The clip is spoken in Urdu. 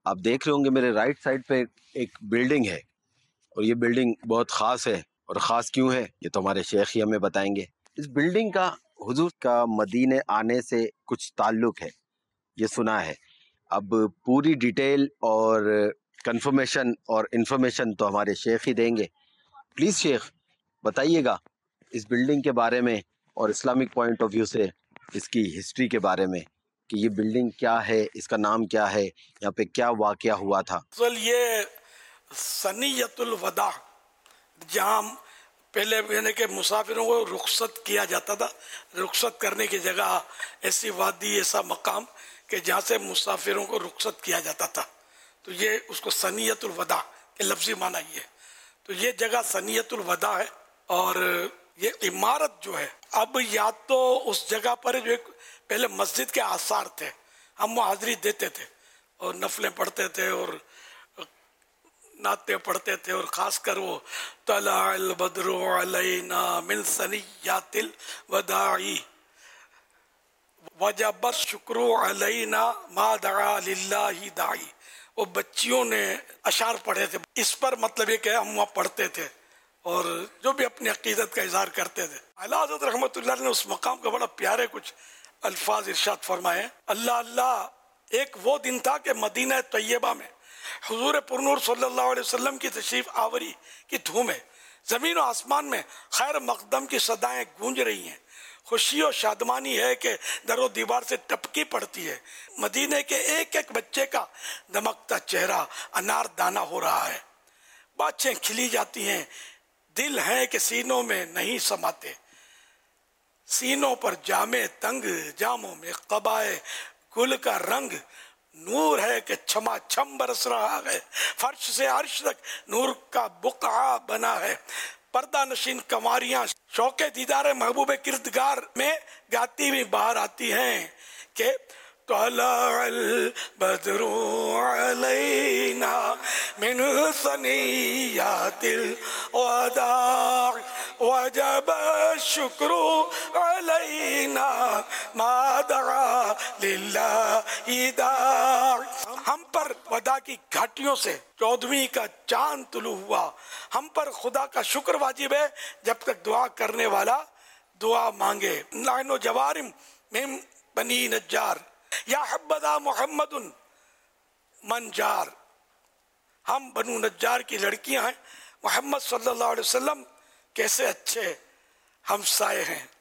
آپ دیکھ رہے ہوں گے میرے رائٹ سائڈ پہ ایک بلڈنگ ہے، اور یہ بلڈنگ بہت خاص ہے، اور خاص کیوں ہے یہ تو ہمارے شیخ ہی ہمیں بتائیں گے۔ اس بلڈنگ کا حضور کا مدینے آنے سے کچھ تعلق ہے، یہ سنا ہے۔ اب پوری ڈیٹیل اور کنفرمیشن اور انفارمیشن تو ہمارے شیخ ہی دیں گے۔ پلیز شیخ بتائیے گا اس بلڈنگ کے بارے میں اور اسلامک پوائنٹ آف ویو سے اس کی ہسٹری کے بارے میں، کہ یہ بلڈنگ کیا ہے، اس کا نام کیا ہے، یہاں پہ کیا واقعہ ہوا تھا۔ یہ ثنیۃ الوداع، جہاں پہلے یعنی کہ مسافروں کو رخصت کیا جاتا تھا، رخصت کرنے کی جگہ ایسی وادی، ایسا مقام کہ جہاں سے مسافروں کو رخصت کیا جاتا تھا، تو یہ اس کو ثنیۃ الوداع کے لفظی معنی یہ ہے۔ تو یہ جگہ ثنیۃ الوداع ہے، اور یہ عمارت جو ہے، اب یا تو اس جگہ پر جو ایک پہلے مسجد کے آثار تھے، ہم وہ حاضری دیتے تھے اور نفلیں پڑھتے تھے اور نعتیں پڑھتے تھے، اور خاص کر وہ طلع البدر علینا من ثنیات الوداع وجب الشکر علینا ما دعا للہ داعی، وہ بچیوں نے اشعار پڑھے تھے، اس پر مطلب یہ کہ ہم وہاں پڑھتے تھے اور جو بھی اپنی عقیدت کا اظہار کرتے تھے۔ اعلیٰ حضرت رحمۃ اللہ نے اس مقام کا بڑا پیارے کچھ الفاظ ارشاد فرمائے ہیں۔ اللہ اللہ، ایک وہ دن تھا کہ مدینہ طیبہ میں حضور پرنور صلی اللہ علیہ وسلم کی تشریف آوری کی دھوم ہے، زمین و آسمان میں خیر مقدم کی صدائیں گونج رہی ہیں، خوشی و شادمانی ہے کہ در و دیوار سے ٹپکی پڑتی ہے، مدینے کے ایک ایک بچے کا دمکتا چہرہ انار دانہ ہو رہا ہے، باتیں کھلی جاتی ہیں، دل ہیں کہ سینوں میں نہیں سماتے، سینوں پر جامے تنگ، جاموں میں قبائے گل کا رنگ، نور ہے کہ چھما چھم برس رہا ہے، فرش سے عرش تک نور کا بقعہ بنا ہے، پردہ نشین کنواریاں شوق دیدار محبوب کردگار میں گاتی ہوئی باہر آتی ہیں کہ طلع البدر علینا من ثنیات الوداع وجب الشکر علینا ما دعا للہ داع۔ ہم پر ودا کی گھاٹیوں سے 14ویں کا چاند طلوع ہوا، ہم پر خدا کا شکر واجب ہے جب تک دعا کرنے والا دعا مانگے۔ نحن جوارم من بنی نجار یا حبذا محمد من جار، ہم بنو نجار کی لڑکیاں ہیں، محمد صلی اللہ علیہ وسلم کیسے اچھے ہمسائے ہیں۔